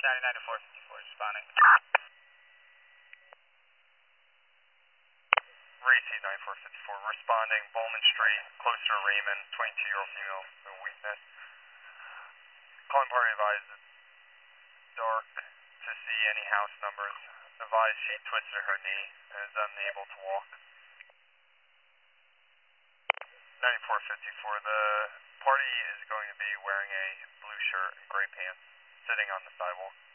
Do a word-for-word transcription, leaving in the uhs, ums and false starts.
ninety-four fifty-four responding. Receive ninety-four fifty-four responding. Bowman Street, close to Raymond, twenty-two-year-old female with weakness. Calling party advised it's dark to see any house numbers. Advised she twisted her knee and is unable to walk. ninety-four fifty-four, the party is going to be wearing a blue shirt and gray pants, sitting on the sidewalk.